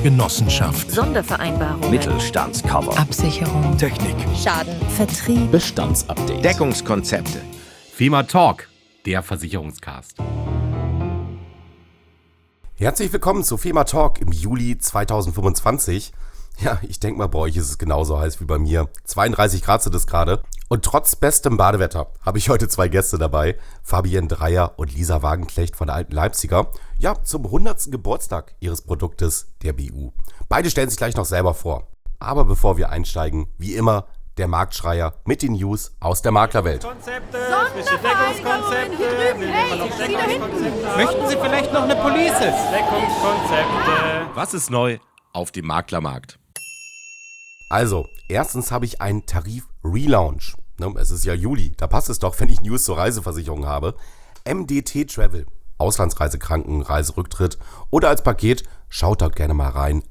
Genossenschaft, Sondervereinbarung, Mittelstandscover, Absicherung, Technik, Schaden, Vertrieb, Bestandsupdate, Deckungskonzepte. FEMA Talk, der Versicherungscast. Herzlich willkommen zu FEMA Talk im Juli 2025. Ja, ich denke mal, bei euch ist es genauso heiß wie bei mir. 32 Grad sind es gerade. Und trotz bestem Badewetter habe ich heute zwei Gäste dabei. Fabienne Dreyer und Lisa Wagenknecht von der Alten Leipziger. Ja, zum 100. Geburtstag ihres Produktes, der BU. Beide stellen sich gleich noch selber vor. Aber bevor wir einsteigen, wie immer, der Marktschreier mit den News aus der Maklerwelt. Deckungskonzepte. Möchten Sie vielleicht noch eine Police? Deckungskonzepte. Was ist neu auf dem Maklermarkt? Also, erstens habe ich einen Tarif-Relaunch. Es ist ja Juli, da passt es doch, wenn ich News zur Reiseversicherung habe. MDT Travel, Auslandsreisekranken, Reiserücktritt oder als Paket, schaut dort gerne mal rein.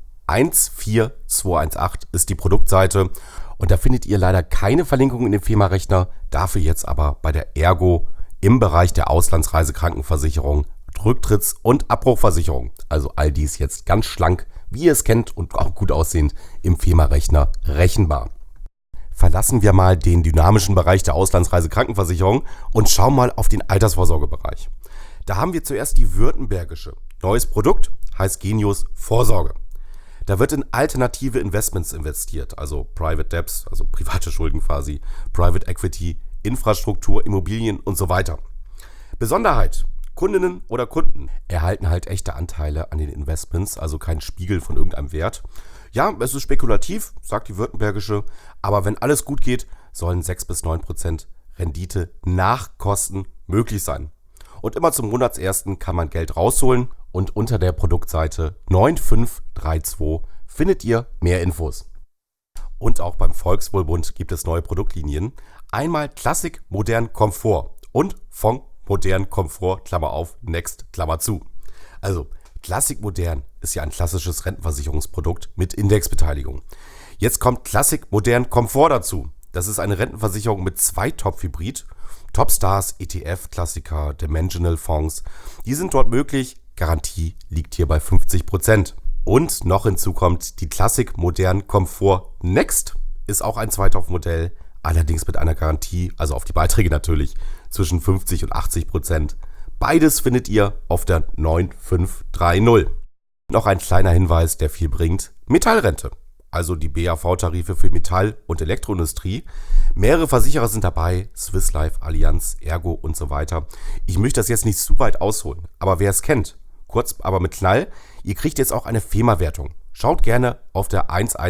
14218 ist die Produktseite und da findet ihr leider keine Verlinkung in dem FEMA-Rechner, dafür jetzt aber bei der Ergo im Bereich der Auslandsreisekrankenversicherung, Rücktritts- und Abbruchversicherung. Also all dies jetzt ganz schlank, wie ihr es kennt und auch gut aussehend im FEMA-Rechner rechenbar. Verlassen wir mal den dynamischen Bereich der Auslandsreisekrankenversicherung und schauen mal auf den Altersvorsorgebereich. Da haben wir zuerst die württembergische. Neues Produkt heißt Genius Vorsorge. Da wird in alternative Investments investiert, also Private Debts, also private Schulden quasi, Private Equity, Infrastruktur, Immobilien und so weiter. Besonderheit: Kundinnen oder Kunden erhalten halt echte Anteile an den Investments, also kein Spiegel von irgendeinem Wert. Ja, es ist spekulativ, sagt die württembergische, aber wenn alles gut geht, sollen 6-9% Rendite nach Kosten möglich sein. Und immer zum Monatsersten kann man Geld rausholen und unter der Produktseite 9532 findet ihr mehr Infos. Und auch beim Volkswohlbund gibt es neue Produktlinien. Einmal Klassik, Modern, Komfort und von Modern, Komfort, Klammer auf, Next, Klammer zu. Also Klassik Modern ist ja ein klassisches Rentenversicherungsprodukt mit Indexbeteiligung. Jetzt kommt Klassik Modern Komfort dazu. Das ist eine Rentenversicherung mit 2 Top-Hybrid. Topstars, ETF, Klassiker, Dimensional Fonds, die sind dort möglich. Garantie liegt hier bei 50%. Und noch hinzu kommt die Klassik Modern Komfort Next, ist auch ein Zweitopf-Modell, allerdings mit einer Garantie, also auf die Beiträge natürlich, zwischen 50 und 80%. Beides findet ihr auf der 9530. Noch ein kleiner Hinweis, der viel bringt: Metallrente. Also die BAV-Tarife für Metall- und Elektroindustrie. Mehrere Versicherer sind dabei, Swiss Life, Allianz, Ergo und so weiter. Ich möchte das jetzt nicht zu weit ausholen, aber wer es kennt, kurz aber mit Knall, ihr kriegt jetzt auch eine FEMA-Wertung. Schaut gerne auf der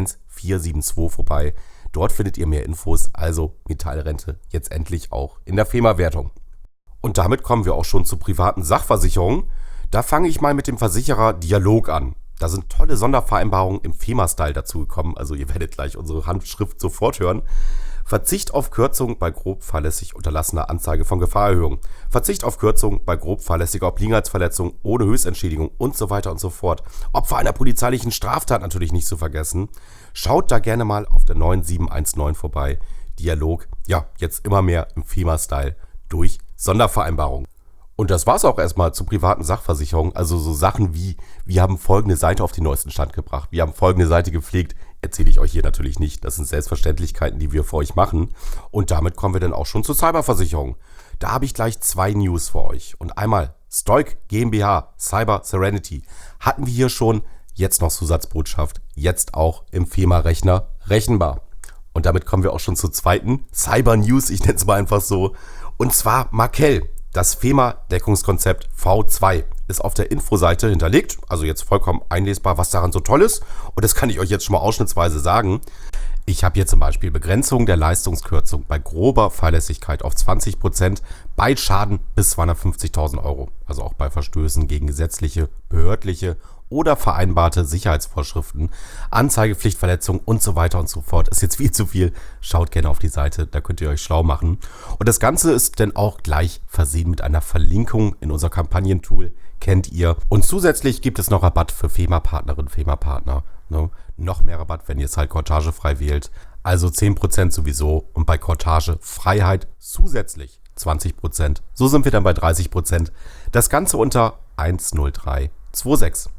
11472 vorbei, dort findet ihr mehr Infos, also Metallrente jetzt endlich auch in der FEMA-Wertung. Und damit kommen wir auch schon zu privaten Sachversicherungen. Da fange ich mal mit dem Versicherer Dialog an. Da sind tolle Sondervereinbarungen im FEMA-Style dazugekommen, also ihr werdet gleich unsere Handschrift sofort hören. Verzicht auf Kürzung bei grob fahrlässig unterlassener Anzeige von Gefahrerhöhung. Verzicht auf Kürzung bei grob fahrlässiger Obliegenheitsverletzung ohne Höchstentschädigung und so weiter und so fort. Opfer einer polizeilichen Straftat natürlich nicht zu vergessen. Schaut da gerne mal auf der 9719 vorbei. Dialog, ja, jetzt immer mehr im FEMA-Style durch Sondervereinbarungen. Und das war's auch erstmal zu privaten Sachversicherungen. Also so Sachen wie, wir haben folgende Seite auf den neuesten Stand gebracht, wir haben folgende Seite gepflegt, erzähle ich euch hier natürlich nicht. Das sind Selbstverständlichkeiten, die wir für euch machen. Und damit kommen wir dann auch schon zur Cyberversicherung. Da habe ich gleich 2 News für euch. Und einmal Stoic GmbH, Cyber Serenity. Hatten wir hier schon, jetzt noch Zusatzbotschaft, jetzt auch im FEMA-Rechner rechenbar. Und damit kommen wir auch schon zur zweiten Cyber News, ich nenne es mal einfach so. Und zwar Markel. Das FEMA-Deckungskonzept V2 ist auf der Infoseite hinterlegt, also jetzt vollkommen einlesbar, was daran so toll ist. Und das kann ich euch jetzt schon mal ausschnittsweise sagen. Ich habe hier zum Beispiel Begrenzung der Leistungskürzung bei grober Fahrlässigkeit auf 20% bei Schaden bis 250.000 €. Also auch bei Verstößen gegen gesetzliche, behördliche oder vereinbarte Sicherheitsvorschriften, Anzeigepflichtverletzung und so weiter und so fort. Ist jetzt viel zu viel. Schaut gerne auf die Seite, da könnt ihr euch schlau machen. Und das Ganze ist dann auch gleich versehen mit einer Verlinkung in unser Kampagnentool, kennt ihr. Und zusätzlich gibt es noch Rabatt für FEMA-Partnerinnen, FEMA-Partner. Noch mehr Rabatt, wenn ihr es halt Courtage-frei wählt. Also 10% sowieso und bei Courtage Freiheit zusätzlich 20%. So sind wir dann bei 30%. Das Ganze unter 10326.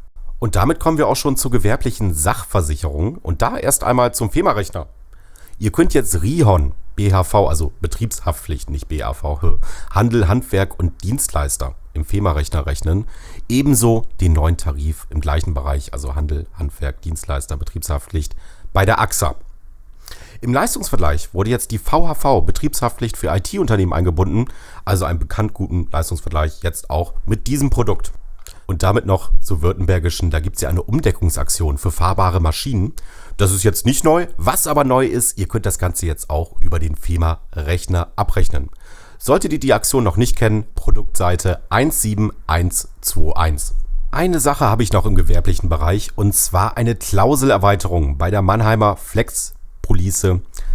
Und damit kommen wir auch schon zur gewerblichen Sachversicherung und da erst einmal zum FEMA-Rechner. Ihr könnt jetzt RIHON, BHV, also Betriebshaftpflicht, nicht BAV, Handel, Handwerk und Dienstleister im FEMA-Rechner rechnen. Ebenso den neuen Tarif im gleichen Bereich, also Handel, Handwerk, Dienstleister, Betriebshaftpflicht bei der AXA. Im Leistungsvergleich wurde jetzt die VHV, Betriebshaftpflicht für IT-Unternehmen eingebunden, also einen bekannt guten Leistungsvergleich jetzt auch mit diesem Produkt. Und damit noch zur württembergischen, da gibt es ja eine Umdeckungsaktion für fahrbare Maschinen. Das ist jetzt nicht neu, was aber neu ist, ihr könnt das Ganze jetzt auch über den FEMA-Rechner abrechnen. Solltet ihr die Aktion noch nicht kennen, Produktseite 17121. Eine Sache habe ich noch im gewerblichen Bereich und zwar eine Klauselerweiterung bei der Mannheimer Flex Police.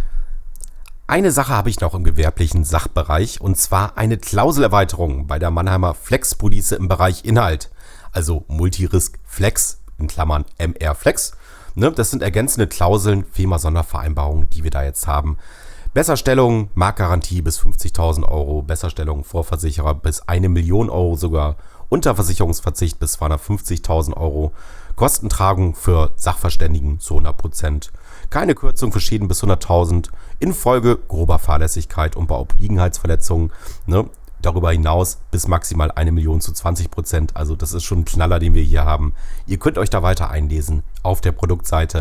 Eine Sache habe ich noch im gewerblichen Sachbereich und zwar eine Klauselerweiterung bei der Mannheimer Flex Police im Bereich Inhalt. Also Multirisk Flex, in Klammern MR Flex. Das sind ergänzende Klauseln, FEMA-Sondervereinbarungen, die wir da jetzt haben. Besserstellung, Marktgarantie bis 50.000 Euro, Besserstellung Vorversicherer bis 1 Million Euro sogar, Unterversicherungsverzicht bis 250.000 Euro, Kostentragung für Sachverständigen zu 100%, keine Kürzung für Schäden bis 100.000, infolge grober Fahrlässigkeit und bei Obliegenheitsverletzungen, darüber hinaus bis maximal 1 Million zu 20%, also das ist schon ein Knaller, den wir hier haben. Ihr könnt euch da weiter einlesen auf der Produktseite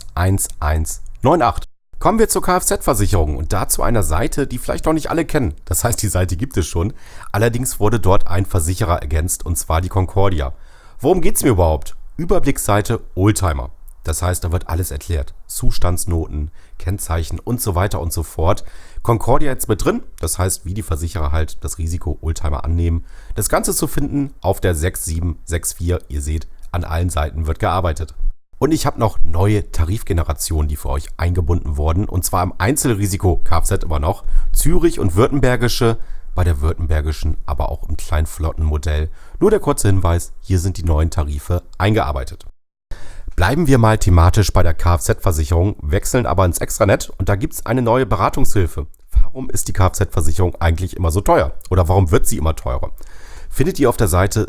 11198. Kommen wir zur Kfz-Versicherung und dazu einer Seite, die vielleicht noch nicht alle kennen. Das heißt, die Seite gibt es schon. Allerdings wurde dort ein Versicherer ergänzt und zwar die Concordia. Worum geht's mir überhaupt? Überblicksseite Oldtimer. Das heißt, da wird alles erklärt. Zustandsnoten, Kennzeichen und so weiter und so fort. Concordia jetzt mit drin. Das heißt, wie die Versicherer halt das Risiko Oldtimer annehmen. Das Ganze zu finden auf der 6764. Ihr seht, an allen Seiten wird gearbeitet. Und ich habe noch neue Tarifgenerationen, die für euch eingebunden wurden. Und zwar im Einzelrisiko Kfz immer noch. Zürich und Württembergische. Bei der Württembergischen aber auch im Kleinflottenmodell. Nur der kurze Hinweis, hier sind die neuen Tarife eingearbeitet. Bleiben wir mal thematisch bei der Kfz-Versicherung, wechseln aber ins Extranet und da gibt es eine neue Beratungshilfe. Warum ist die Kfz-Versicherung eigentlich immer so teuer? Oder warum wird sie immer teurer? Findet ihr auf der Seite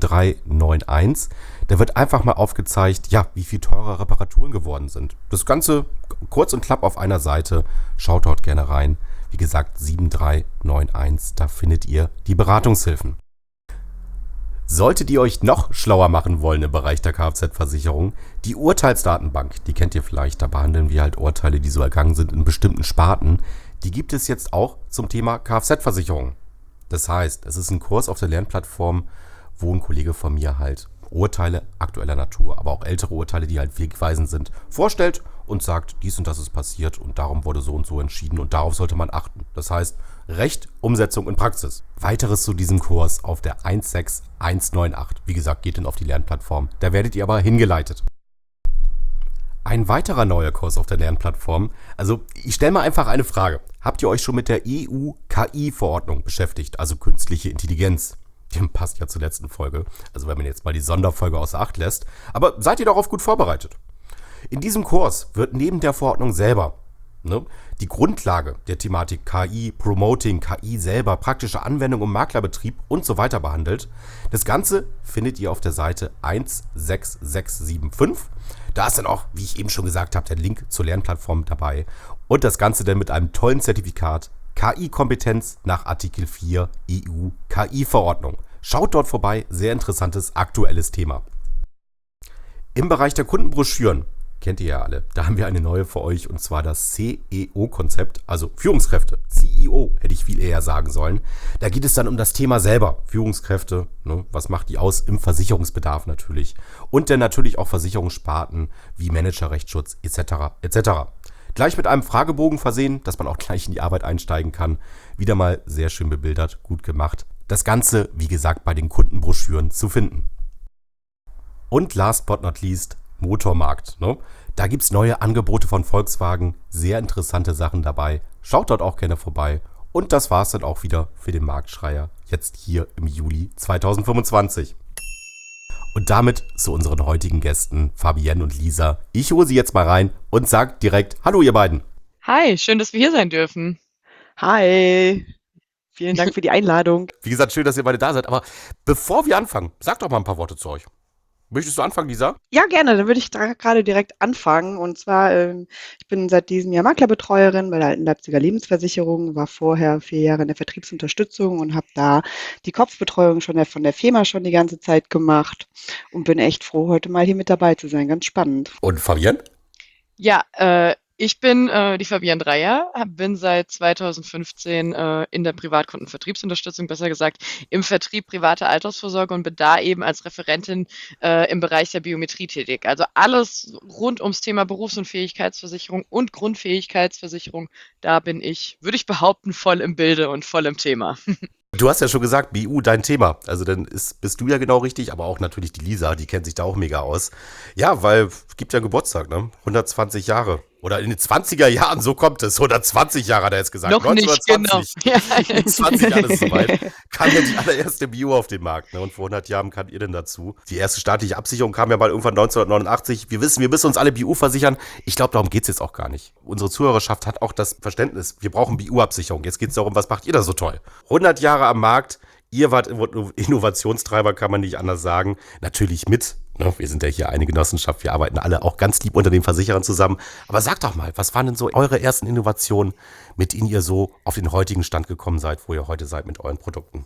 7391. Da wird einfach mal aufgezeigt, wie viel teure Reparaturen geworden sind. Das Ganze kurz und knapp auf einer Seite. Schaut dort gerne rein. Wie gesagt, 7391, da findet ihr die Beratungshilfen. Solltet ihr euch noch schlauer machen wollen im Bereich der Kfz-Versicherung, die Urteilsdatenbank, die kennt ihr vielleicht, da behandeln wir halt Urteile, die so ergangen sind in bestimmten Sparten, die gibt es jetzt auch zum Thema Kfz-Versicherung. Das heißt, es ist ein Kurs auf der Lernplattform, wo ein Kollege von mir halt Urteile aktueller Natur, aber auch ältere Urteile, die halt wegweisend sind, vorstellt und sagt, dies und das ist passiert und darum wurde so und so entschieden und darauf sollte man achten. Das heißt, Recht, Umsetzung und Praxis. Weiteres zu diesem Kurs auf der 16198. Wie gesagt, geht dann auf die Lernplattform. Da werdet ihr aber hingeleitet. Ein weiterer neuer Kurs auf der Lernplattform. Also, ich stelle mal einfach eine Frage. Habt ihr euch schon mit der EU-KI-Verordnung beschäftigt, also künstliche Intelligenz? Die passt ja zur letzten Folge, also wenn man jetzt mal die Sonderfolge außer Acht lässt. Aber seid ihr darauf gut vorbereitet? In diesem Kurs wird neben der Verordnung selber die Grundlage der Thematik KI, Promoting, KI selber, praktische Anwendung im Maklerbetrieb und so weiter behandelt. Das Ganze findet ihr auf der Seite 16675. Da ist dann auch, wie ich eben schon gesagt habe, der Link zur Lernplattform dabei. Und das Ganze dann mit einem tollen Zertifikat KI-Kompetenz nach Artikel 4 EU-KI-Verordnung. Schaut dort vorbei, sehr interessantes, aktuelles Thema. Im Bereich der Kundenbroschüren, kennt ihr ja alle, da haben wir eine neue für euch und zwar das CEO-Konzept, also Führungskräfte, CEO hätte ich viel eher sagen sollen. Da geht es dann um das Thema selber, Führungskräfte, was macht die aus im Versicherungsbedarf natürlich und dann natürlich auch Versicherungssparten wie Managerrechtsschutz etc. etc. Gleich mit einem Fragebogen versehen, dass man auch gleich in die Arbeit einsteigen kann. Wieder mal sehr schön bebildert, gut gemacht. Das Ganze, wie gesagt, bei den Kundenbroschüren zu finden. Und last but not least, Motormarkt. Da gibt es neue Angebote von Volkswagen, sehr interessante Sachen dabei. Schaut dort auch gerne vorbei. Und das war es dann auch wieder für den Marktschreier, jetzt hier im Juli 2025. Und damit zu unseren heutigen Gästen, Fabienne und Lisa. Ich hole sie jetzt mal rein und sage direkt, hallo ihr beiden. Hi, schön, dass wir hier sein dürfen. Hi, vielen Dank für die Einladung. Wie gesagt, schön, dass ihr beide da seid. Aber bevor wir anfangen, sagt doch mal ein paar Worte zu euch. Möchtest du anfangen, Lisa? Ja, gerne. Dann würde ich gerade direkt anfangen. Und zwar, ich bin seit diesem Jahr Maklerbetreuerin bei der Alten Leipziger Lebensversicherung, war vorher 4 Jahre in der Vertriebsunterstützung und habe da die Kopfbetreuung von der FEMA schon die ganze Zeit gemacht und bin echt froh, heute mal hier mit dabei zu sein. Ganz spannend. Und Fabian? Ja, ich bin die Fabienne Dreyer, bin seit 2015 in der Privatkundenvertriebsunterstützung, besser gesagt im Vertrieb private Altersvorsorge und bin da eben als Referentin im Bereich der Biometrie tätig. Also alles rund ums Thema Berufsunfähigkeitsversicherung und Grundfähigkeitsversicherung, da bin ich, würde ich behaupten, voll im Bilde und voll im Thema. Du hast ja schon gesagt, BU dein Thema. Also dann bist du ja genau richtig, aber auch natürlich die Lisa, die kennt sich da auch mega aus. Ja, weil es gibt ja Geburtstag, ne? 120 Jahre. Oder in den 20er Jahren, so kommt es. 120 Jahre hat er jetzt gesagt. Noch nicht, genau. 1920. In 20 Jahren ist es soweit. Kam ja die allererste BU auf den Markt. Ne? Und vor 100 Jahren kam ihr denn dazu. Die erste staatliche Absicherung kam ja mal irgendwann 1989. Wir wissen, wir müssen uns alle BU versichern. Ich glaube, darum geht es jetzt auch gar nicht. Unsere Zuhörerschaft hat auch das Verständnis, wir brauchen BU-Absicherung. Jetzt geht es darum, was macht ihr da so toll? 100 Jahre am Markt. Ihr wart Innovationstreiber, kann man nicht anders sagen. Natürlich mit. Ne? Wir sind ja hier eine Genossenschaft. Wir arbeiten alle auch ganz lieb unter den Versicherern zusammen. Aber sagt doch mal, was waren denn so eure ersten Innovationen, mit denen ihr so auf den heutigen Stand gekommen seid, wo ihr heute seid mit euren Produkten?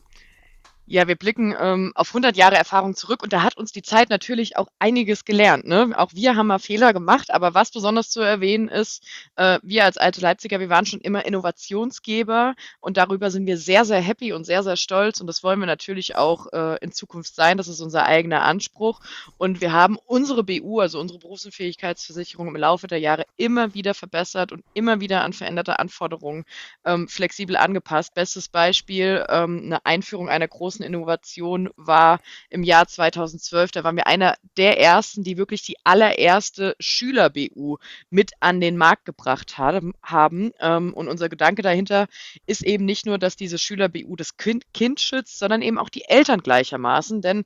Ja, wir blicken auf 100 Jahre Erfahrung zurück und da hat uns die Zeit natürlich auch einiges gelernt. Ne? Auch wir haben mal Fehler gemacht, aber was besonders zu erwähnen ist, wir als alte Leipziger, wir waren schon immer Innovationsgeber und darüber sind wir sehr, sehr happy und sehr, sehr stolz und das wollen wir natürlich auch in Zukunft sein. Das ist unser eigener Anspruch und wir haben unsere BU, also unsere Berufsunfähigkeitsversicherung im Laufe der Jahre immer wieder verbessert und immer wieder an veränderte Anforderungen flexibel angepasst. Bestes Beispiel, eine Einführung einer großen Innovation war im Jahr 2012. Da waren wir einer der ersten, die wirklich die allererste Schüler-BU mit an den Markt gebracht haben. Und unser Gedanke dahinter ist eben nicht nur, dass diese Schüler-BU das Kind schützt, sondern eben auch die Eltern gleichermaßen. Denn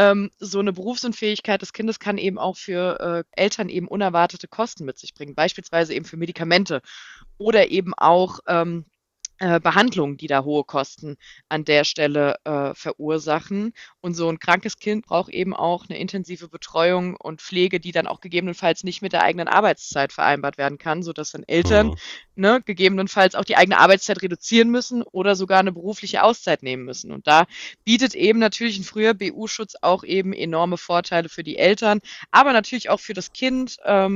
so eine Berufsunfähigkeit des Kindes kann eben auch für Eltern eben unerwartete Kosten mit sich bringen, beispielsweise eben für Medikamente oder eben auch Behandlungen, die da hohe Kosten an der Stelle verursachen. Und so ein krankes Kind braucht eben auch eine intensive Betreuung und Pflege, die dann auch gegebenenfalls nicht mit der eigenen Arbeitszeit vereinbart werden kann, sodass dann Eltern gegebenenfalls auch die eigene Arbeitszeit reduzieren müssen oder sogar eine berufliche Auszeit nehmen müssen. Und da bietet eben natürlich ein früher BU-Schutz auch eben enorme Vorteile für die Eltern, aber natürlich auch für das Kind,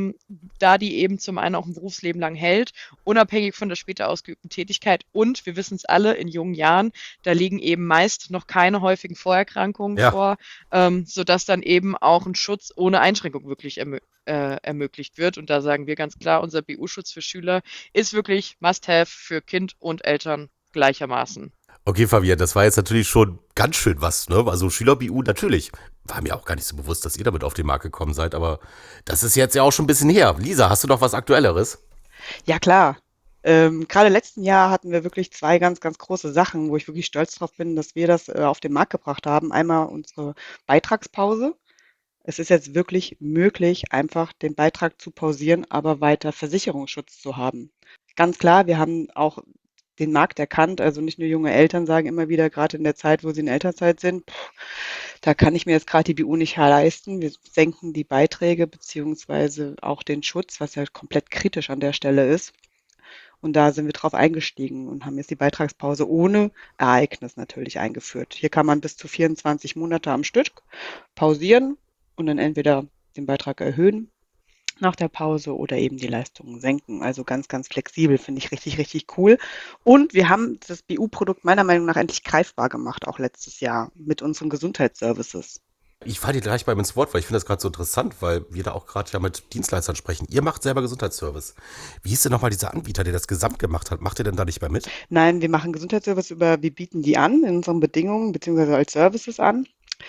da die eben zum einen auch ein Berufsleben lang hält, unabhängig von der später ausgeübten Tätigkeit. Und wir wissen es alle, in jungen Jahren, da liegen eben meist noch keine häufigen Vorerkrankungen vor, sodass dann eben auch ein Schutz ohne Einschränkung wirklich ermöglicht wird. Und da sagen wir ganz klar, unser BU-Schutz für Schüler ist wirklich Must-have für Kind und Eltern gleichermaßen. Okay, Fabian, das war jetzt natürlich schon ganz schön was, ne? Also Schüler-BU, natürlich. War mir auch gar nicht so bewusst, dass ihr damit auf den Markt gekommen seid, aber das ist jetzt ja auch schon ein bisschen her. Lisa, hast du noch was Aktuelleres? Ja, klar. Gerade letzten Jahr hatten wir wirklich 2 ganz, ganz große Sachen, wo ich wirklich stolz drauf bin, dass wir das auf den Markt gebracht haben. Einmal unsere Beitragspause. Es ist jetzt wirklich möglich, einfach den Beitrag zu pausieren, aber weiter Versicherungsschutz zu haben. Ganz klar, wir haben auch den Markt erkannt. Also nicht nur junge Eltern sagen immer wieder, gerade in der Zeit, wo sie in Elternzeit sind, da kann ich mir jetzt gerade die BU nicht leisten. Wir senken die Beiträge beziehungsweise auch den Schutz, was ja komplett kritisch an der Stelle ist. Und da sind wir drauf eingestiegen und haben jetzt die Beitragspause ohne Ereignis natürlich eingeführt. Hier kann man bis zu 24 Monate am Stück pausieren und dann entweder den Beitrag erhöhen nach der Pause oder eben die Leistungen senken. Also ganz, ganz flexibel, finde ich richtig, richtig cool. Und wir haben das BU-Produkt meiner Meinung nach endlich greifbar gemacht, auch letztes Jahr mit unseren Gesundheitsservices. Ich falle dir gleich beim ins Wort, weil ich finde das gerade so interessant, weil wir da auch gerade ja mit Dienstleistern sprechen. Ihr macht selber Gesundheitsservice. Wie hieß denn nochmal dieser Anbieter, der das gesamt gemacht hat? Macht ihr denn da nicht mehr mit? Nein, wir machen Gesundheitsservice wir bieten die an in unseren Bedingungen beziehungsweise als Services an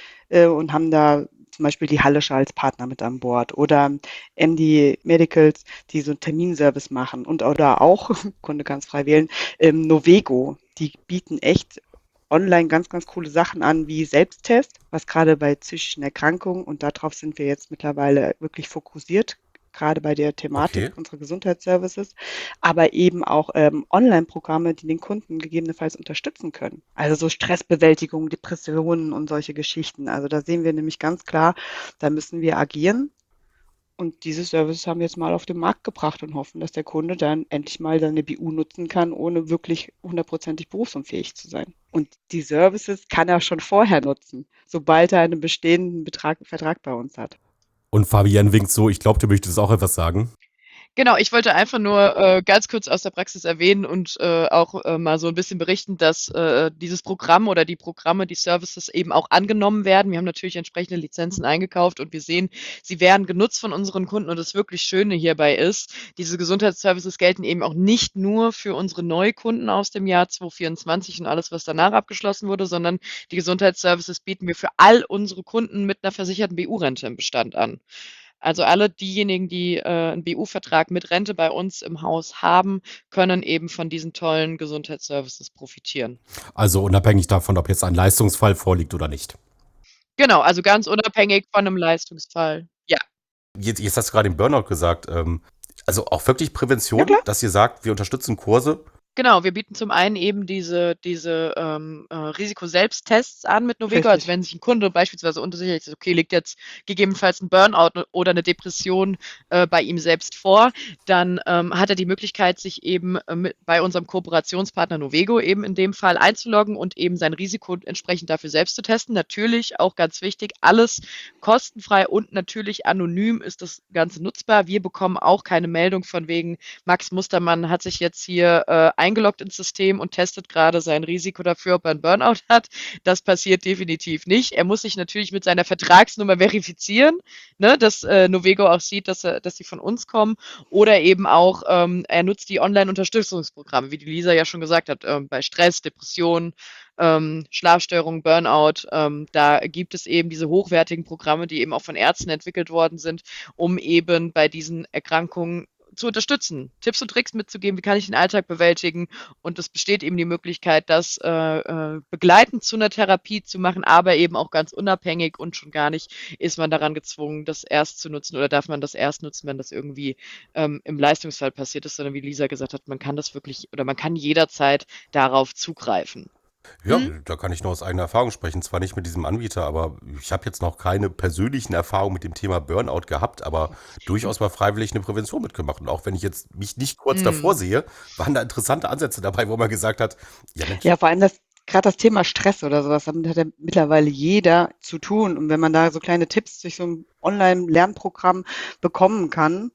und haben da zum Beispiel die Hallische als Partner mit an Bord oder MD Medicals, die so einen Terminservice machen und oder auch, Kunde kann es frei wählen, Novego, die bieten echt online ganz, ganz coole Sachen an wie Selbsttest, was gerade bei psychischen Erkrankungen und darauf sind wir jetzt mittlerweile wirklich fokussiert gerade bei der Thematik Okay. unserer Gesundheitsservices, aber eben auch Online-Programme, die den Kunden gegebenenfalls unterstützen können. Also so Stressbewältigung, Depressionen und solche Geschichten. Also da sehen wir nämlich ganz klar, da müssen wir agieren. Und diese Services haben wir jetzt mal auf den Markt gebracht und hoffen, dass der Kunde dann endlich mal seine BU nutzen kann, ohne wirklich hundertprozentig berufsunfähig zu sein. Und die Services kann er schon vorher nutzen, sobald er einen bestehenden Vertrag bei uns hat. Und Fabienne winkt so, ich glaube, du möchtest auch etwas sagen. Genau, ich wollte einfach nur ganz kurz aus der Praxis erwähnen und auch mal so ein bisschen berichten, dass dieses Programm oder die Programme, die Services eben auch angenommen werden. Wir haben natürlich entsprechende Lizenzen eingekauft und wir sehen, sie werden genutzt von unseren Kunden und das wirklich Schöne hierbei ist, diese Gesundheitsservices gelten eben auch nicht nur für unsere Neukunden aus dem Jahr 2024 und alles, was danach abgeschlossen wurde, sondern die Gesundheitsservices bieten wir für all unsere Kunden mit einer versicherten BU-Rente im Bestand an. Also alle diejenigen, die 'n BU-Vertrag mit Rente bei uns im Haus haben, können eben von diesen tollen Gesundheitsservices profitieren. Also unabhängig davon, ob jetzt ein Leistungsfall vorliegt oder nicht. Genau, also ganz unabhängig von einem Leistungsfall. Ja. Jetzt hast du gerade den Burnout gesagt. Also auch wirklich Ja, Prävention, klar. dass ihr sagt, wir unterstützen Kurse. Genau, wir bieten zum einen eben diese Risiko-Selbsttests an mit Novego. Also Richtig. wenn sich ein Kunde beispielsweise unsicher ist, okay, liegt jetzt gegebenenfalls ein Burnout oder eine Depression bei ihm selbst vor, dann hat er die Möglichkeit, sich eben bei unserem Kooperationspartner Novego eben in dem Fall einzuloggen und eben sein Risiko entsprechend dafür selbst zu testen. Natürlich auch ganz wichtig, alles kostenfrei und natürlich anonym ist das Ganze nutzbar. Wir bekommen auch keine Meldung von wegen, Max Mustermann hat sich jetzt hier eingeloggt ins System und testet gerade sein Risiko dafür, ob er einen Burnout hat. Das passiert definitiv nicht. Er muss sich natürlich mit seiner Vertragsnummer verifizieren, ne, dass Novego auch sieht, dass sie von uns kommen. Oder eben auch, er nutzt die Online-Unterstützungsprogramme, wie die Lisa ja schon gesagt hat, bei Stress, Depressionen, Schlafstörungen, Burnout. Da gibt es eben diese hochwertigen Programme, die eben auch von Ärzten entwickelt worden sind, um eben bei diesen Erkrankungen zu unterstützen, Tipps und Tricks mitzugeben, wie kann ich den Alltag bewältigen. Und es besteht eben die Möglichkeit, das begleitend zu einer Therapie zu machen, aber eben auch ganz unabhängig und schon gar nicht ist man daran gezwungen, das erst zu nutzen oder darf man das erst nutzen, wenn das irgendwie im Leistungsfall passiert ist, sondern wie Lisa gesagt hat, man kann das wirklich oder man kann jederzeit darauf zugreifen. Ja, da kann ich nur aus eigener Erfahrung sprechen. Zwar nicht mit diesem Anbieter, aber ich habe jetzt noch keine persönlichen Erfahrungen mit dem Thema Burnout gehabt, aber durchaus mal freiwillig eine Prävention mitgemacht. Und auch wenn ich jetzt mich nicht kurz davor Mhm. sehe, waren da interessante Ansätze dabei, wo man gesagt hat, ja Mensch, Ja, vor allem gerade das Thema Stress oder sowas, damit hat ja mittlerweile jeder zu tun. Und wenn man da so kleine Tipps durch so ein Online-Lernprogramm bekommen kann,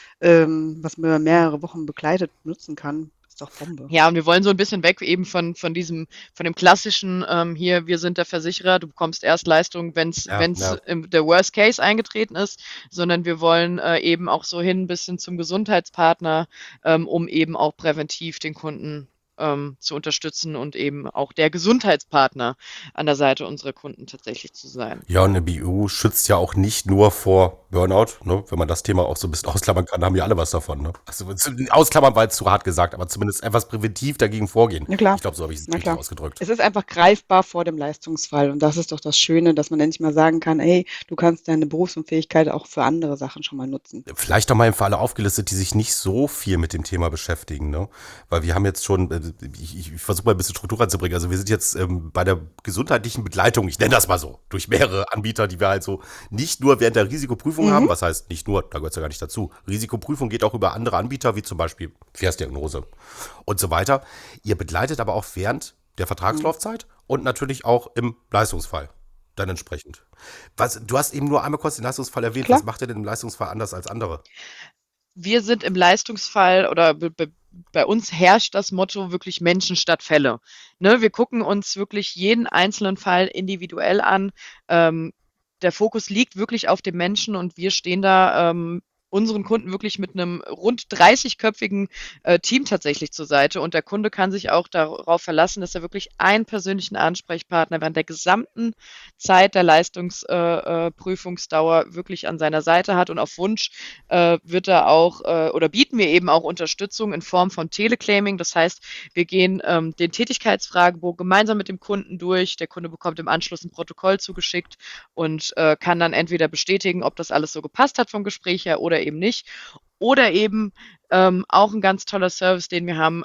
was man über mehrere Wochen begleitet nutzen kann, ist doch Bombe. Ja, und wir wollen so ein bisschen weg eben von dem klassischen, hier, wir sind der Versicherer, du bekommst erst Leistung, wenn's ja, wenn's ja. der Worst Case eingetreten ist, sondern wir wollen eben auch so hin ein bisschen zum Gesundheitspartner, um eben auch präventiv den Kunden zu unterstützen und eben auch der Gesundheitspartner an der Seite unserer Kunden tatsächlich zu sein. Ja, und eine BU schützt ja auch nicht nur vor Burnout, ne? Wenn man das Thema auch so ein bisschen ausklammern kann, haben ja alle was davon, ne? Also ausklammern war jetzt zu hart gesagt, aber zumindest etwas präventiv dagegen vorgehen. Na klar, Ich glaube, so habe ich es na richtig klar. ausgedrückt. Es ist einfach greifbar vor dem Leistungsfall. Und das ist doch das Schöne, dass man endlich mal sagen kann, hey, du kannst deine Berufsunfähigkeit auch für andere Sachen schon mal nutzen. Vielleicht noch mal für alle aufgelistet, die sich nicht so viel mit dem Thema beschäftigen, ne? Weil wir haben jetzt schon, ich versuche mal ein bisschen Struktur reinzubringen. Also wir sind jetzt bei der gesundheitlichen Begleitung, ich nenne das mal so, durch mehrere Anbieter, die wir halt so nicht nur während der Risikoprüfung haben, was heißt nicht nur, da gehört es ja gar nicht dazu. Risikoprüfung geht auch über andere Anbieter, wie zum Beispiel Versdiagnose und so weiter. Ihr begleitet aber auch während der Vertragslaufzeit und natürlich auch im Leistungsfall. Dann entsprechend. Du hast eben nur einmal kurz den Leistungsfall erwähnt. Klar. Was macht ihr denn im Leistungsfall anders als andere? Wir sind im Leistungsfall oder bei uns herrscht das Motto wirklich Menschen statt Fälle. Ne, wir gucken uns wirklich jeden einzelnen Fall individuell an. Der Fokus liegt wirklich auf dem Menschen und wir stehen da unseren Kunden wirklich mit einem rund 30-köpfigen Team tatsächlich zur Seite. Und der Kunde kann sich auch darauf verlassen, dass er wirklich einen persönlichen Ansprechpartner während der gesamten Zeit der Leistungsprüfungsdauer wirklich an seiner Seite hat. Und auf Wunsch wird er auch oder bieten wir eben auch Unterstützung in Form von Teleclaiming. Das heißt, wir gehen den Tätigkeitsfragebogen gemeinsam mit dem Kunden durch. Der Kunde bekommt im Anschluss ein Protokoll zugeschickt und kann dann entweder bestätigen, ob das alles so gepasst hat vom Gespräch her oder oder eben nicht. Oder eben auch ein ganz toller Service, den wir haben,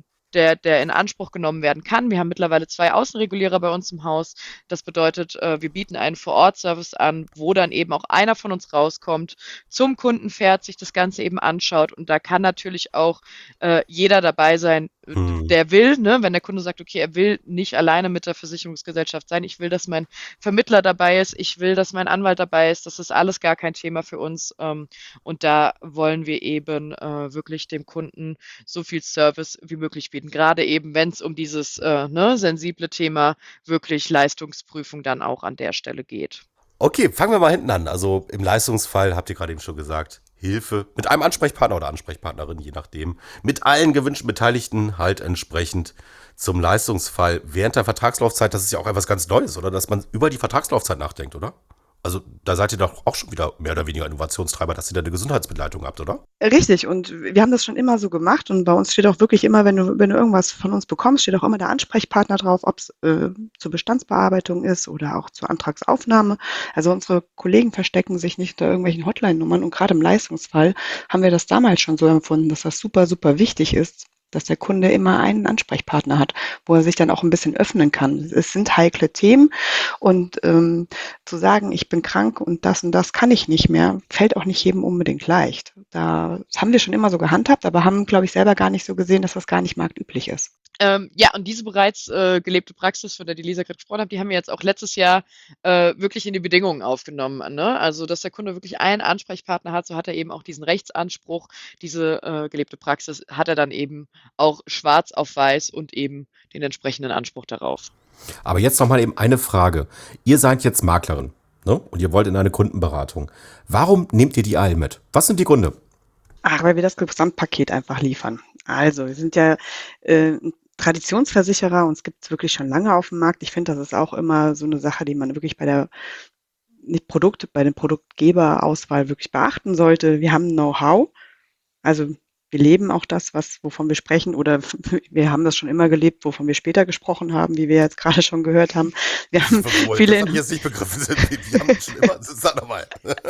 der in Anspruch genommen werden kann. Wir haben mittlerweile 2 Außenregulierer bei uns im Haus. Das bedeutet, wir bieten einen Vor-Ort-Service an, wo dann eben auch einer von uns rauskommt, zum Kunden fährt, sich das Ganze eben anschaut. Und da kann natürlich auch jeder dabei sein, der will, ne? Wenn der Kunde sagt, okay, er will nicht alleine mit der Versicherungsgesellschaft sein, ich will, dass mein Vermittler dabei ist, ich will, dass mein Anwalt dabei ist, das ist alles gar kein Thema für uns. Und da wollen wir eben wirklich dem Kunden so viel Service wie möglich bieten. Gerade eben, wenn es um dieses sensible Thema wirklich Leistungsprüfung dann auch an der Stelle geht. Okay, fangen wir mal hinten an. Also im Leistungsfall, habt ihr gerade eben schon gesagt, Hilfe mit einem Ansprechpartner oder Ansprechpartnerin, je nachdem, mit allen gewünschten Beteiligten halt entsprechend zum Leistungsfall während der Vertragslaufzeit. Das ist ja auch etwas ganz Neues, oder? Dass man über die Vertragslaufzeit nachdenkt, oder? Also da seid ihr doch auch schon wieder mehr oder weniger Innovationstreiber, dass ihr da eine Gesundheitsbegleitung habt, oder? Richtig, und wir haben das schon immer so gemacht und bei uns steht auch wirklich immer, wenn du irgendwas von uns bekommst, steht auch immer der Ansprechpartner drauf, ob es zur Bestandsbearbeitung ist oder auch zur Antragsaufnahme. Also unsere Kollegen verstecken sich nicht unter irgendwelchen Hotline-Nummern und gerade im Leistungsfall haben wir das damals schon so empfunden, dass das super, super wichtig ist, dass der Kunde immer einen Ansprechpartner hat, wo er sich dann auch ein bisschen öffnen kann. Es sind heikle Themen und zu sagen, ich bin krank und das kann ich nicht mehr, fällt auch nicht jedem unbedingt leicht. Das haben wir schon immer so gehandhabt, aber haben, glaube ich, selber gar nicht so gesehen, dass das gar nicht marktüblich ist. Ja, und diese bereits gelebte Praxis, von der die Lisa gerade gesprochen hat, die haben wir jetzt auch letztes Jahr wirklich in die Bedingungen aufgenommen. Ne? Also, dass der Kunde wirklich einen Ansprechpartner hat, so hat er eben auch diesen Rechtsanspruch. Diese gelebte Praxis hat er dann eben auch schwarz auf weiß und eben den entsprechenden Anspruch darauf. Aber jetzt noch mal eben eine Frage. Ihr seid jetzt Maklerin, ne? Und ihr wollt in eine Kundenberatung. Warum nehmt ihr die AL mit? Was sind die Gründe? Ach, weil wir das Gesamtpaket einfach liefern. Also, wir sind ja ein Traditionsversicherer, uns gibt es wirklich schon lange auf dem Markt. Ich finde, das ist auch immer so eine Sache, die man wirklich bei der bei den Produktgeberauswahl wirklich beachten sollte. Wir haben Know-how, also wir leben auch das, wovon wir sprechen, oder wir haben das schon immer gelebt, wovon wir später gesprochen haben, wie wir jetzt gerade schon gehört haben. Wir haben viele das hab ich jetzt nicht begriffen. Wir haben schon immer, sag nochmal.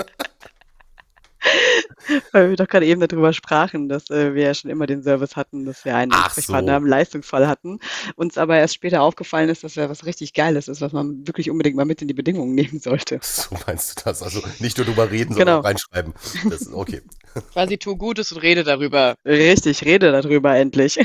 Weil wir doch gerade eben darüber sprachen, dass wir ja schon immer den Service hatten, dass wir einen Ach Ansprechpartner so. im Leistungsfall hatten. Uns aber erst später aufgefallen ist, dass ja was richtig Geiles ist, was man wirklich unbedingt mal mit in die Bedingungen nehmen sollte. So meinst du das? Also nicht nur drüber reden, sondern Genau. auch reinschreiben. Das ist okay. Quasi tu Gutes und rede darüber. Richtig, rede darüber endlich.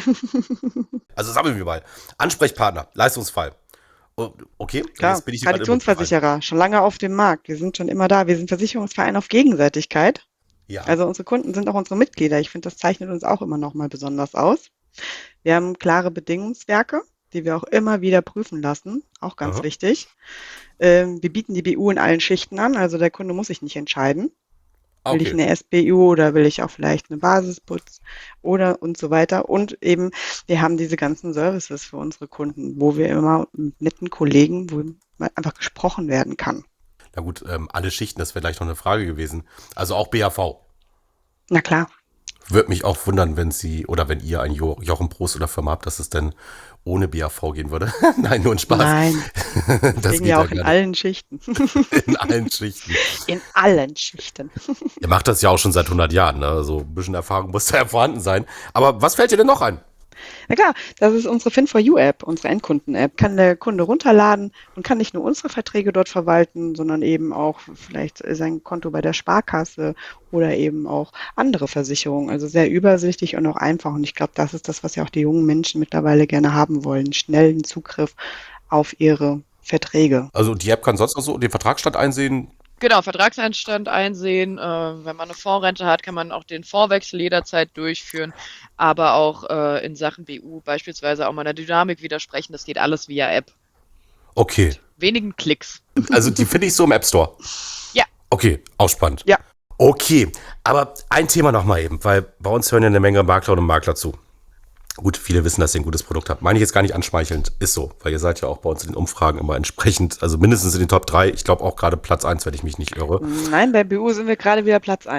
Also sammeln wir mal. Ansprechpartner, Leistungsfall. Oh, okay, Klar, jetzt bin ich hier gerade im Traditionsversicherer, schon lange auf dem Markt. Wir sind schon immer da. Wir sind Versicherungsverein auf Gegenseitigkeit. Ja. Also unsere Kunden sind auch unsere Mitglieder. Ich finde, das zeichnet uns auch immer noch mal besonders aus. Wir haben klare Bedingungswerke, die wir auch immer wieder prüfen lassen. Auch ganz Aha. wichtig. Wir bieten die BU in allen Schichten an. Also der Kunde muss sich nicht entscheiden. Will ich Okay. eine SBU oder will ich auch vielleicht eine Basisputz oder und so weiter. Und eben, wir haben diese ganzen Services für unsere Kunden, wo wir immer mit netten Kollegen, wo einfach gesprochen werden kann. Na gut, alle Schichten, das wäre gleich noch eine Frage gewesen. Also auch BAV. Na klar. Würde mich auch wundern, wenn Sie oder wenn ihr ein Jochen Prost oder Firma habt, dass es denn ohne BAV gehen würde. Nein, nur ein Spaß. Nein, das deswegen geht ja ja auch in gar allen Schichten. nicht. In allen Schichten. In allen Schichten. Ihr macht das ja auch schon seit 100 Jahren, ne? Also ein bisschen Erfahrung muss da ja vorhanden sein. Aber was fällt dir denn noch ein? Na klar, das ist unsere Fin4U-App, unsere Endkunden-App. Kann der Kunde runterladen und kann nicht nur unsere Verträge dort verwalten, sondern eben auch vielleicht sein Konto bei der Sparkasse oder eben auch andere Versicherungen. Also sehr übersichtlich und auch einfach. Und ich glaube, das ist das, was ja auch die jungen Menschen mittlerweile gerne haben wollen. Schnellen Zugriff auf ihre Verträge. Also die App kann sonst noch so den Vertragsstand einsehen. Genau, Vertragseinstand einsehen. Wenn man eine Fondsrente hat, kann man auch den Fondswechsel jederzeit durchführen, aber auch in Sachen BU beispielsweise auch mal einer Dynamik widersprechen. Das geht alles via App. Okay. Wenigen Klicks. Also die finde ich so im App Store. Ja. Okay, auch spannend. Ja. Okay, aber ein Thema noch mal eben, weil bei uns hören ja eine Menge Maklerinnen und Makler zu. Gut, viele wissen, dass ihr ein gutes Produkt habt. Meine ich jetzt gar nicht anschmeichelnd. Ist so, weil ihr seid ja auch bei uns in den Umfragen immer entsprechend, also mindestens in den Top 3. Ich glaube auch gerade Platz 1, wenn ich mich nicht irre. Nein, bei BU sind wir gerade wieder Platz 1.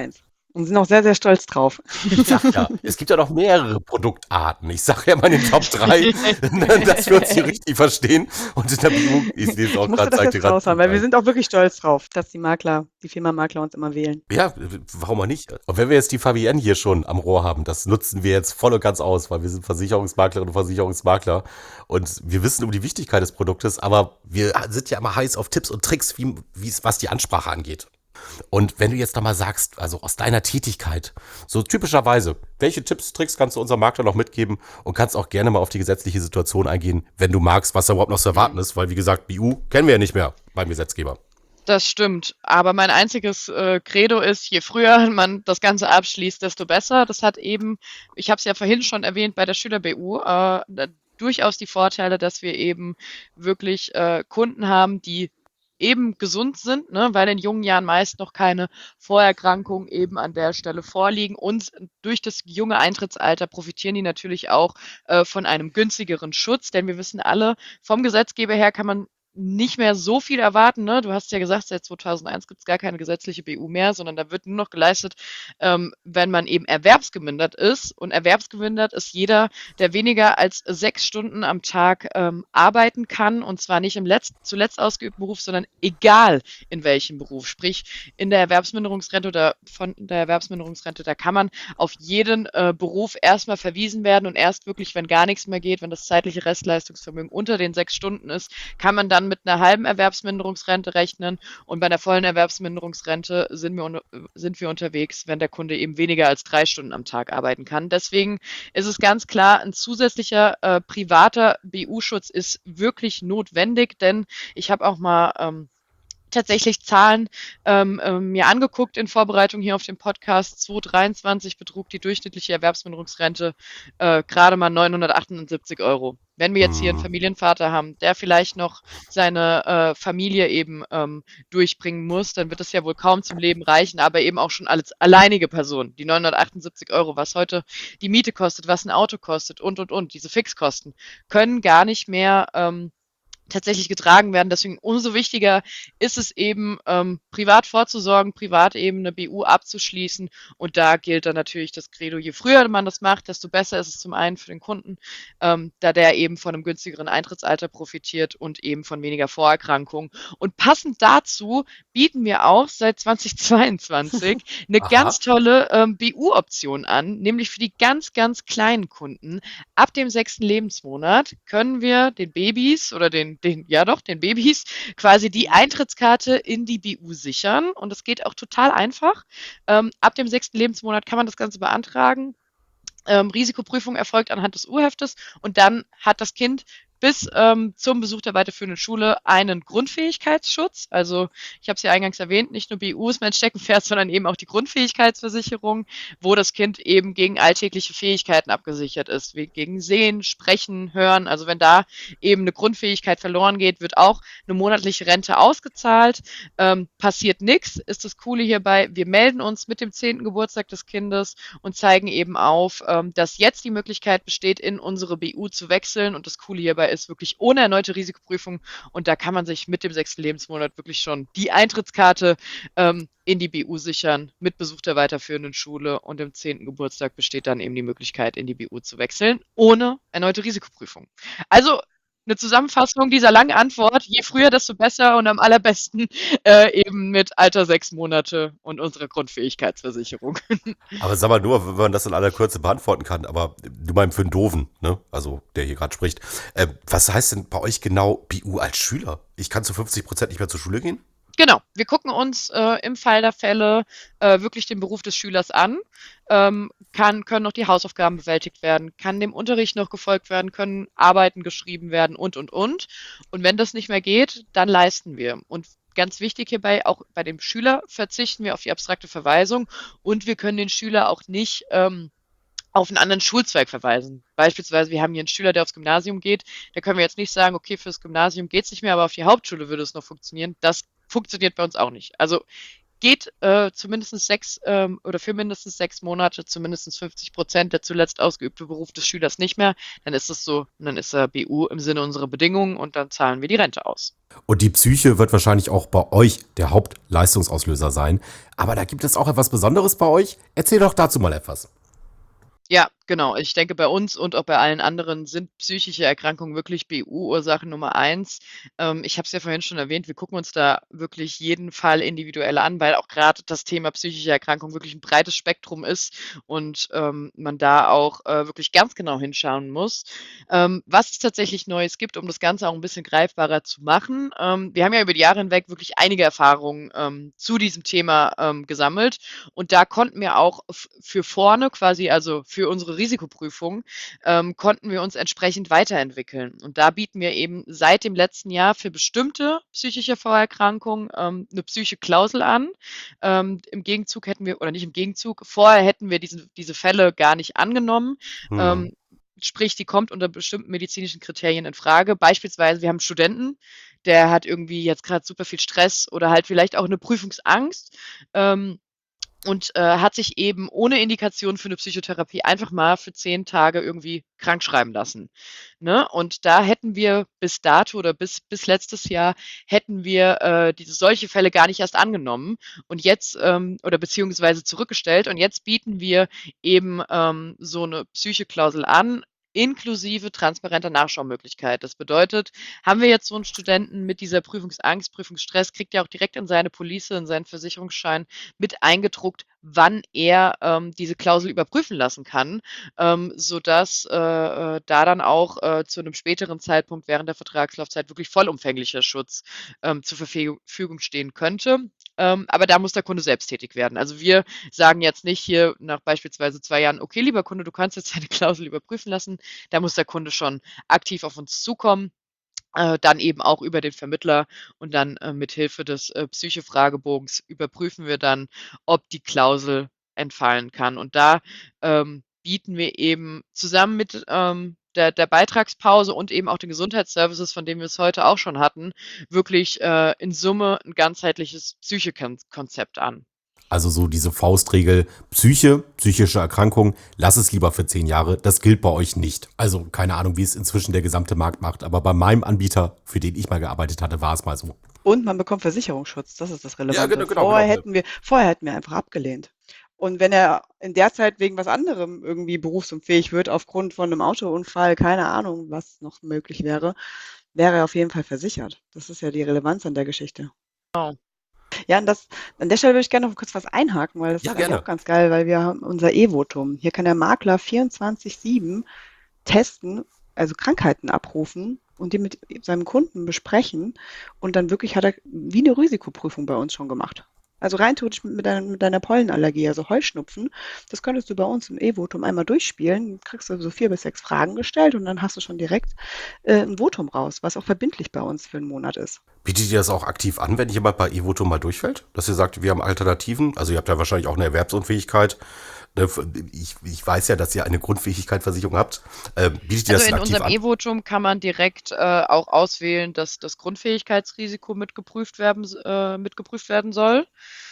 und sind auch sehr, sehr stolz drauf. Ich sag ja, es gibt ja noch mehrere Produktarten. Ich sage ja mal in den Top 3, dass wir uns hier richtig verstehen. Und in der BU, ich lese Ich auch musste gerade, das zeigt jetzt gerade raushauen, weil wir sind auch wirklich stolz drauf, dass die Firma Makler uns immer wählen. Ja, warum auch nicht? Und wenn wir jetzt die Fabienne hier schon am Rohr haben, das nutzen wir jetzt voll und ganz aus, weil wir sind Versicherungsmaklerinnen und Versicherungsmakler und wir wissen um die Wichtigkeit des Produktes, aber wir sind ja immer heiß auf Tipps und Tricks, was die Ansprache angeht. Und wenn du jetzt nochmal sagst, also aus deiner Tätigkeit, so typischerweise, welche Tipps, Tricks kannst du unserem Makler noch mitgeben und kannst auch gerne mal auf die gesetzliche Situation eingehen, wenn du magst, was da überhaupt noch zu erwarten ist, weil wie gesagt, BU kennen wir ja nicht mehr beim Gesetzgeber. Das stimmt. Aber mein einziges Credo ist, je früher man das Ganze abschließt, desto besser. Das hat eben, ich habe es ja vorhin schon erwähnt, bei der Schüler-BU durchaus die Vorteile, dass wir eben wirklich Kunden haben, die eben gesund sind, ne, weil in jungen Jahren meist noch keine Vorerkrankungen eben an der Stelle vorliegen. Und durch das junge Eintrittsalter profitieren die natürlich auch von einem günstigeren Schutz, denn wir wissen alle, vom Gesetzgeber her kann man nicht mehr so viel erwarten. Ne? Du hast ja gesagt, seit 2001 gibt es gar keine gesetzliche BU mehr, sondern da wird nur noch geleistet, wenn man eben erwerbsgemindert ist. Und erwerbsgemindert ist jeder, der weniger als 6 Stunden am Tag arbeiten kann. Und zwar nicht im zuletzt ausgeübten Beruf, sondern egal in welchem Beruf. Sprich, in der Erwerbsminderungsrente oder von der Erwerbsminderungsrente, da kann man auf jeden Beruf erstmal verwiesen werden. Und erst wirklich, wenn gar nichts mehr geht, wenn das zeitliche Restleistungsvermögen unter den 6 Stunden ist, kann man dann mit einer halben Erwerbsminderungsrente rechnen und bei einer vollen Erwerbsminderungsrente sind wir unterwegs, wenn der Kunde eben weniger als 3 Stunden am Tag arbeiten kann. Deswegen ist es ganz klar, ein zusätzlicher privater BU-Schutz ist wirklich notwendig, denn ich habe auch mal tatsächlich Zahlen mir angeguckt in Vorbereitung hier auf den Podcast. 2023 betrug die durchschnittliche Erwerbsminderungsrente gerade mal 978 Euro. Wenn wir jetzt hier einen Familienvater haben, der vielleicht noch seine Familie eben durchbringen muss, dann wird es ja wohl kaum zum Leben reichen, aber eben auch schon als alleinige Person. Die 978 Euro, was heute die Miete kostet, was ein Auto kostet und, diese Fixkosten, können gar nicht mehr tatsächlich getragen werden. Deswegen umso wichtiger ist es eben, privat vorzusorgen, privat eben eine BU abzuschließen. Und da gilt dann natürlich das Credo, je früher man das macht, desto besser ist es zum einen für den Kunden, da der eben von einem günstigeren Eintrittsalter profitiert und eben von weniger Vorerkrankungen. Und passend dazu bieten wir auch seit 2022 eine Aha. ganz tolle BU-Option an, nämlich für die ganz, ganz kleinen Kunden. Ab dem 6. Lebensmonat können wir den Babys oder den Babys quasi die Eintrittskarte in die BU sichern. Und das geht auch total einfach. Ab dem 6. Lebensmonat kann man das Ganze beantragen. Risikoprüfung erfolgt anhand des Urheftes und dann hat das Kind bis zum Besuch der weiterführenden Schule einen Grundfähigkeitsschutz. Also ich habe es ja eingangs erwähnt, nicht nur BU ist mein Steckenpferd, sondern eben auch die Grundfähigkeitsversicherung, wo das Kind eben gegen alltägliche Fähigkeiten abgesichert ist, wie gegen Sehen, Sprechen, Hören. Also wenn da eben eine Grundfähigkeit verloren geht, wird auch eine monatliche Rente ausgezahlt. Passiert nichts, ist das Coole hierbei. Wir melden uns mit dem 10. Geburtstag des Kindes und zeigen eben auf, dass jetzt die Möglichkeit besteht, in unsere BU zu wechseln. Und das Coole hierbei ist wirklich ohne erneute Risikoprüfung. Und da kann man sich mit dem 6. Lebensmonat wirklich schon die Eintrittskarte in die BU sichern mit Besuch der weiterführenden Schule. Und im 10. Geburtstag besteht dann eben die Möglichkeit, in die BU zu wechseln, ohne erneute Risikoprüfung. Also eine Zusammenfassung dieser langen Antwort, je früher, desto besser und am allerbesten eben mit Alter 6 Monate und unserer Grundfähigkeitsversicherung. Aber sag mal nur, wenn man das in aller Kürze beantworten kann, aber du meinst für einen Doofen, ne? Also der hier gerade spricht. Was heißt denn bei euch genau BU als Schüler? Ich kann zu 50% nicht mehr zur Schule gehen? Genau, wir gucken uns im Fall der Fälle wirklich den Beruf des Schülers an, können noch die Hausaufgaben bewältigt werden, kann dem Unterricht noch gefolgt werden, können Arbeiten geschrieben werden und. Und wenn das nicht mehr geht, dann leisten wir. Und ganz wichtig hierbei, auch bei dem Schüler verzichten wir auf die abstrakte Verweisung und wir können den Schüler auch nicht auf einen anderen Schulzweig verweisen. Beispielsweise, wir haben hier einen Schüler, der aufs Gymnasium geht, da können wir jetzt nicht sagen, okay, fürs Gymnasium geht es nicht mehr, aber auf die Hauptschule würde es noch funktionieren. Das funktioniert bei uns auch nicht. Also geht zumindest 6 oder für mindestens 6 Monate zu mindestens 50% der zuletzt ausgeübte Beruf des Schülers nicht mehr, dann ist es so, und dann ist er BU im Sinne unserer Bedingungen und dann zahlen wir die Rente aus. Und die Psyche wird wahrscheinlich auch bei euch der Hauptleistungsauslöser sein. Aber da gibt es auch etwas Besonderes bei euch. Erzähl doch dazu mal etwas. Ja, genau. Ich denke, bei uns und auch bei allen anderen sind psychische Erkrankungen wirklich BU-Ursache Nummer 1. Ich habe es ja vorhin schon erwähnt, wir gucken uns da wirklich jeden Fall individuell an, weil auch gerade das Thema psychische Erkrankung wirklich ein breites Spektrum ist und man da auch wirklich ganz genau hinschauen muss. Was es tatsächlich Neues gibt, um das Ganze auch ein bisschen greifbarer zu machen. Wir haben ja über die Jahre hinweg wirklich einige Erfahrungen zu diesem Thema gesammelt und da konnten wir auch für vorne quasi, also für unsere Risikoprüfung, konnten wir uns entsprechend weiterentwickeln. Und da bieten wir eben seit dem letzten Jahr für bestimmte psychische Vorerkrankungen eine Psyche-Klausel an. Im Gegenzug hätten wir, oder nicht im Gegenzug, vorher hätten wir diese Fälle gar nicht angenommen. Hm. Sprich, die kommt unter bestimmten medizinischen Kriterien in Frage. Beispielsweise, wir haben einen Studenten, der hat irgendwie jetzt gerade super viel Stress oder halt vielleicht auch eine Prüfungsangst. Und hat sich eben ohne Indikation für eine Psychotherapie einfach mal für 10 Tage irgendwie krank schreiben lassen. Ne? Und da hätten wir bis dato oder bis letztes Jahr hätten wir solche Fälle gar nicht erst angenommen und jetzt oder beziehungsweise zurückgestellt und jetzt bieten wir eben so eine Psyche-Klausel an, inklusive transparenter Nachschaumöglichkeit. Das bedeutet, haben wir jetzt so einen Studenten mit dieser Prüfungsangst, Prüfungsstress, kriegt er auch direkt in seine Police, in seinen Versicherungsschein mit eingedruckt, wann er diese Klausel überprüfen lassen kann, sodass da dann auch zu einem späteren Zeitpunkt während der Vertragslaufzeit wirklich vollumfänglicher Schutz zur Verfügung stehen könnte. Aber da muss der Kunde selbst tätig werden. Also wir sagen jetzt nicht hier nach beispielsweise 2 Jahren, okay, lieber Kunde, du kannst jetzt deine Klausel überprüfen lassen. Da muss der Kunde schon aktiv auf uns zukommen. Dann eben auch über den Vermittler und dann mit Hilfe des Psyche-Fragebogens überprüfen wir dann, ob die Klausel entfallen kann. Und da bieten wir eben zusammen mit der Beitragspause und eben auch den Gesundheitsservices, von denen wir es heute auch schon hatten, wirklich in Summe ein ganzheitliches Psyche-Konzept an. Also so diese Faustregel, psychische Erkrankung, lass es lieber für 10 Jahre, das gilt bei euch nicht. Also keine Ahnung, wie es inzwischen der gesamte Markt macht, aber bei meinem Anbieter, für den ich mal gearbeitet hatte, war es mal so. Und man bekommt Versicherungsschutz, das ist das Relevante. genau. Vorher hätten wir einfach abgelehnt. Und wenn er in der Zeit wegen was anderem irgendwie berufsunfähig wird, aufgrund von einem Autounfall, keine Ahnung, was noch möglich wäre, wäre er auf jeden Fall versichert. Das ist ja die Relevanz an der Geschichte. Genau. Ja, und an der Stelle würde ich gerne noch kurz was einhaken, weil das Ja, ist eigentlich gerne. auch ganz geil, weil wir haben unser E-Votum. Hier kann der Makler 24/7 testen, also Krankheiten abrufen und die mit seinem Kunden besprechen. Und dann wirklich hat er wie eine Risikoprüfung bei uns schon gemacht. Also rein theoretisch mit deiner Pollenallergie, also Heuschnupfen, das könntest du bei uns im E-Votum einmal durchspielen. Kriegst du so 4 bis 6 Fragen gestellt und dann hast du schon direkt ein Votum raus, was auch verbindlich bei uns für einen Monat ist. Bietet ihr das auch aktiv an, wenn jemand bei E-Votum mal durchfällt? Dass ihr sagt, wir haben Alternativen? Also ihr habt ja wahrscheinlich auch eine Erwerbsunfähigkeit. Ich weiß ja, dass ihr eine Grundfähigkeitsversicherung habt. Bietet ihr Also das in aktiv unserem an? E-Votum kann man direkt auch auswählen, dass das Grundfähigkeitsrisiko mitgeprüft werden soll.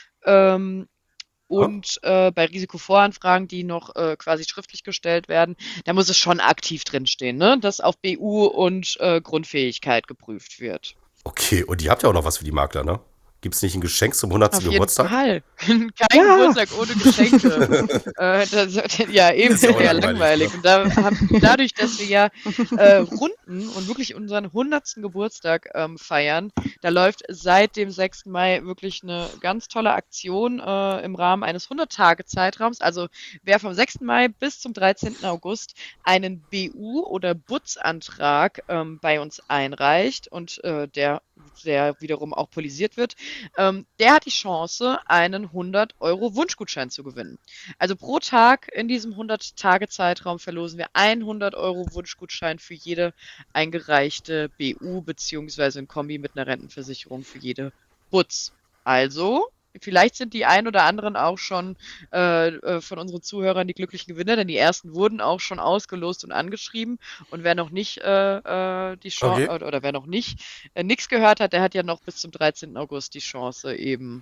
Und bei Risikovoranfragen, die noch quasi schriftlich gestellt werden, da muss es schon aktiv drinstehen, ne? Dass auf BU und Grundfähigkeit geprüft wird. Okay, und ihr habt ja auch noch was für die Makler, ne? Gibt es nicht ein Geschenk zum 100. Auf jeden Geburtstag? Fall. Kein Ja. Geburtstag ohne Geschenke. Ja, eben, Ist ja auch wäre ja langweilig, langweilig. Und dadurch, dass wir ja runden und wirklich unseren 100. Geburtstag feiern, da läuft seit dem 6. Mai wirklich eine ganz tolle Aktion im Rahmen eines 100-Tage-Zeitraums. Also wer vom 6. Mai bis zum 13. August einen BU- oder BUTZ-Antrag bei uns einreicht und der wiederum auch polisiert wird, der hat die Chance, einen 100 € Wunschgutschein zu gewinnen. Also pro Tag in diesem 100-Tage-Zeitraum verlosen wir einen 100 € Wunschgutschein für jede eingereichte BU beziehungsweise ein Kombi mit einer Rentenversicherung für jede BUTZ. Also, vielleicht sind die ein oder anderen auch schon von unseren Zuhörern die glücklichen Gewinner, denn die ersten wurden auch schon ausgelost und angeschrieben. Und wer noch nicht die Chance Okay. oder wer noch nicht nichts gehört hat, der hat ja noch bis zum 13. August die Chance, eben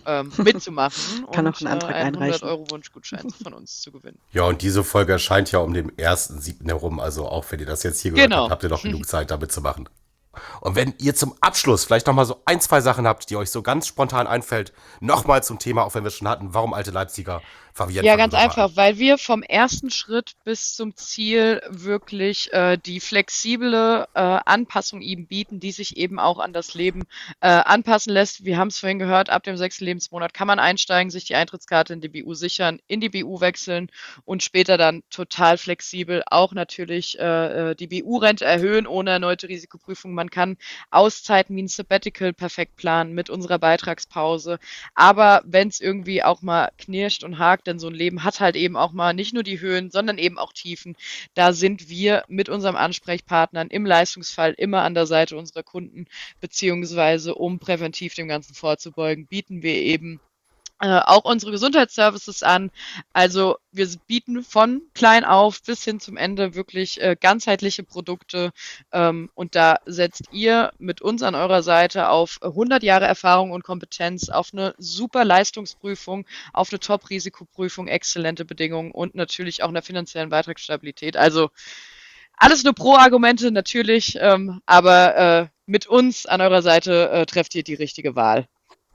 mitzumachen Kann und auch einen Antrag einen einreichen. 100-Euro-Wunschgutschein von uns zu gewinnen. Ja, und diese Folge erscheint ja um den 1.7. herum. Also auch wenn ihr das jetzt hier gehört Genau. habt, habt ihr noch genug Zeit, damit zu machen. Und wenn ihr zum Abschluss vielleicht nochmal so 1, 2 Sachen habt, die euch so ganz spontan einfällt, nochmal zum Thema, auch wenn wir es schon hatten, warum alte Leipziger, Fabienne Ja, von ganz Wunderbar. einfach, weil wir vom ersten Schritt bis zum Ziel wirklich die flexible Anpassung eben bieten, die sich eben auch an das Leben anpassen lässt. Wir haben es vorhin gehört, ab dem 6. Lebensmonat kann man einsteigen, sich die Eintrittskarte in die BU sichern, in die BU wechseln und später dann total flexibel auch natürlich die BU-Rente erhöhen ohne erneute Risikoprüfung. Man kann Auszeiten wie ein Sabbatical perfekt planen mit unserer Beitragspause. Aber wenn es irgendwie auch mal knirscht und hakt, denn so ein Leben hat halt eben auch mal nicht nur die Höhen, sondern eben auch Tiefen. Da sind wir mit unserem Ansprechpartnern im Leistungsfall immer an der Seite unserer Kunden, beziehungsweise um präventiv dem Ganzen vorzubeugen, bieten wir eben auch unsere Gesundheitsservices an. Also wir bieten von klein auf bis hin zum Ende wirklich ganzheitliche Produkte. Und da setzt ihr mit uns an eurer Seite auf 100 Jahre Erfahrung und Kompetenz, auf eine super Leistungsprüfung, auf eine Top-Risikoprüfung, exzellente Bedingungen und natürlich auch einer finanziellen Beitragsstabilität. Also alles nur Pro-Argumente natürlich, aber mit uns an eurer Seite trefft ihr die richtige Wahl.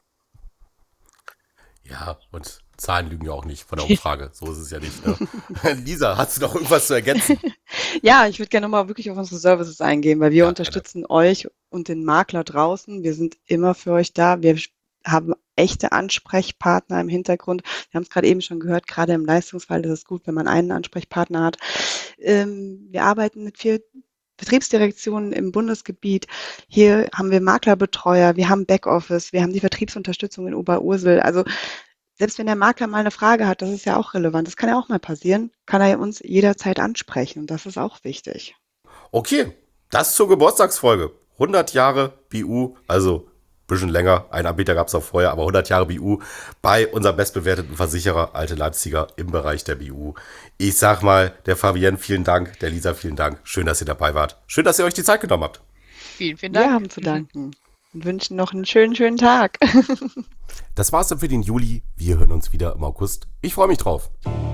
Ja, und Zahlen lügen ja auch nicht von der Umfrage. So ist es ja nicht. Ne? Lisa, hast du noch irgendwas zu ergänzen? Ja, ich würde gerne nochmal wirklich auf unsere Services eingehen, weil wir Ja, unterstützen euch und den Makler draußen. Wir sind immer für euch da. Wir haben echte Ansprechpartner im Hintergrund. Wir haben es gerade eben schon gehört, gerade im Leistungsfall ist es gut, wenn man einen Ansprechpartner hat. Wir arbeiten mit 4 Betriebsdirektionen im Bundesgebiet. Hier haben wir Maklerbetreuer, wir haben Backoffice, wir haben die Vertriebsunterstützung in Oberursel. Also selbst wenn der Makler mal eine Frage hat, das ist ja auch relevant, das kann ja auch mal passieren, kann er uns jederzeit ansprechen und das ist auch wichtig. Okay, das zur Geburtstagsfolge. 100 Jahre BU, also ein bisschen länger. Einen Anbieter gab es auch vorher, aber 100 Jahre BU bei unserem bestbewerteten Versicherer Alte Leipziger im Bereich der BU. Ich sag mal, der Fabienne vielen Dank, der Lisa vielen Dank. Schön, dass ihr dabei wart. Schön, dass ihr euch die Zeit genommen habt. Vielen, vielen Dank. Wir haben zu danken und wünschen noch einen schönen Tag. Das war's dann für den Juli. Wir hören uns wieder im August. Ich freue mich drauf.